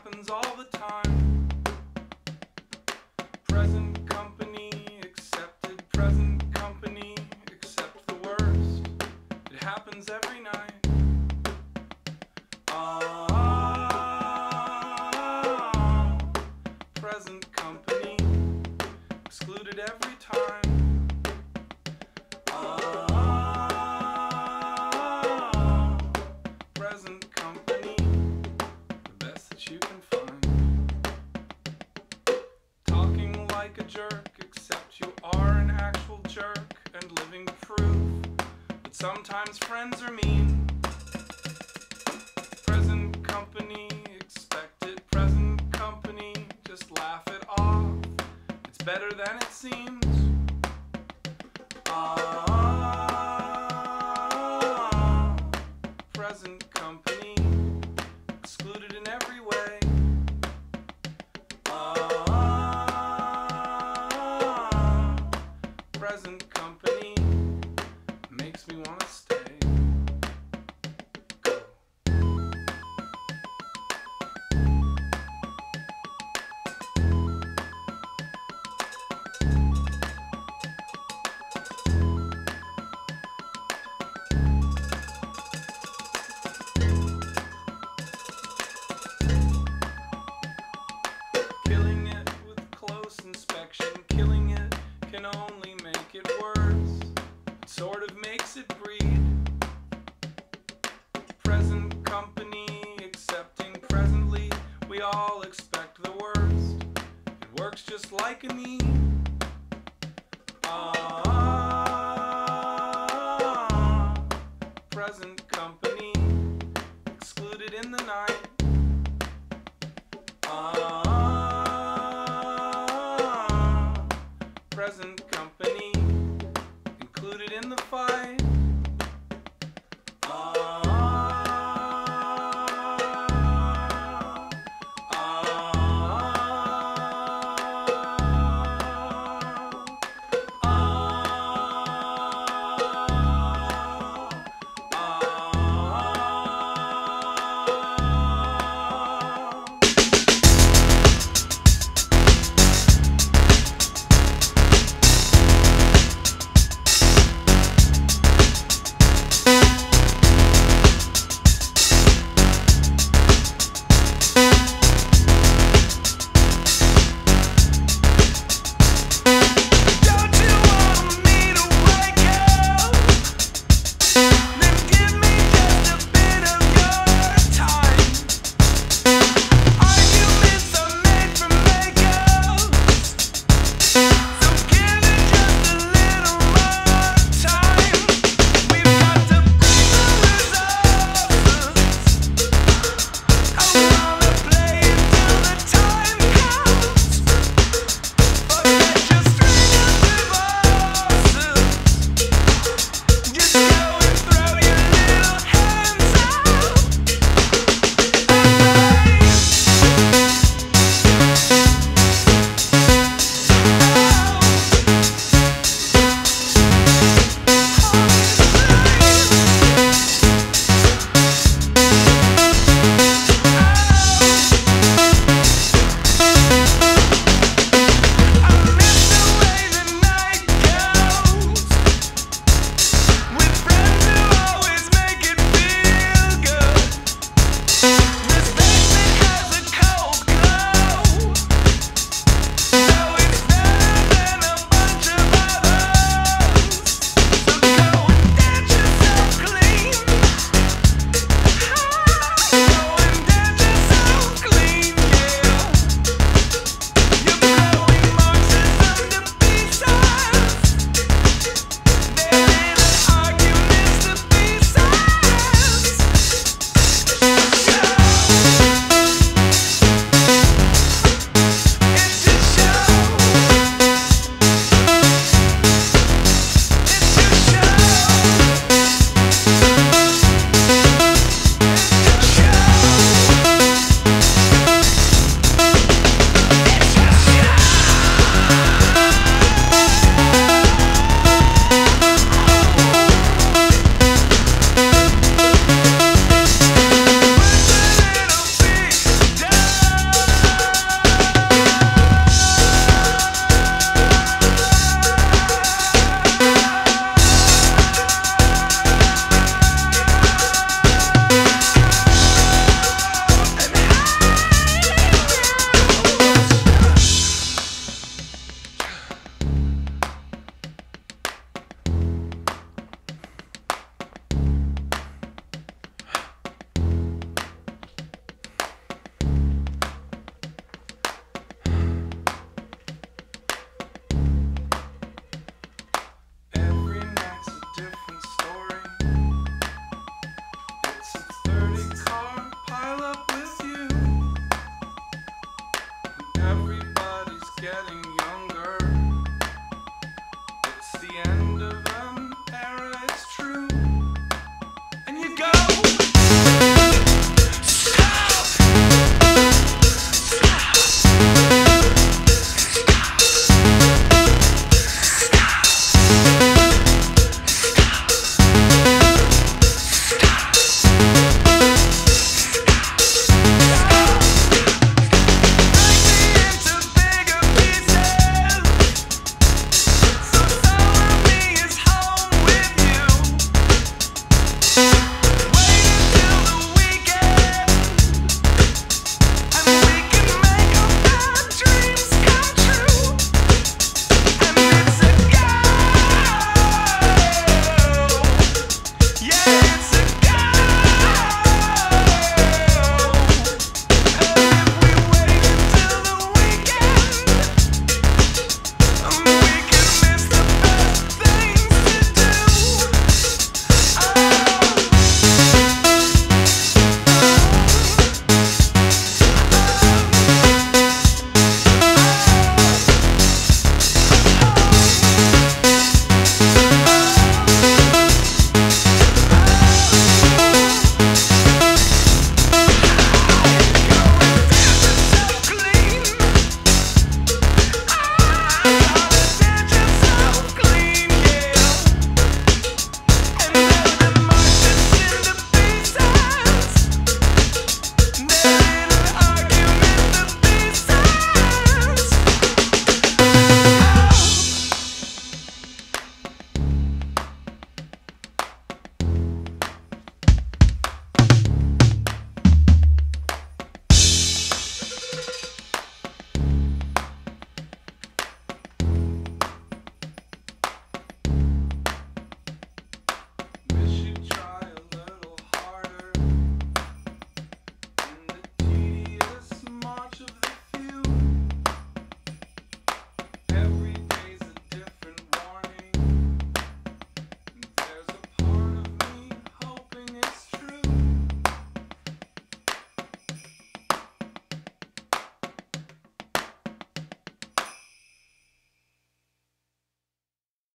happens all the time. Present company accepted, present company accept the worst. It happens every night. Present company excluded every time. Present company, the best that you can find. Talking like a jerk, except you are an actual jerk and living proof. But sometimes friends are mean. Present company, expect it. Present company, just laugh it off. It's better than it seems. Present company, excluded in every way. Present company makes me want to stay. Go. Killing it with close inspection, killing it can only make it worse. It sort of makes it breed. Present company accepting presently, we all expect the worst. It works just like a need. Present company excluded in the night. Present company included in the fight. Step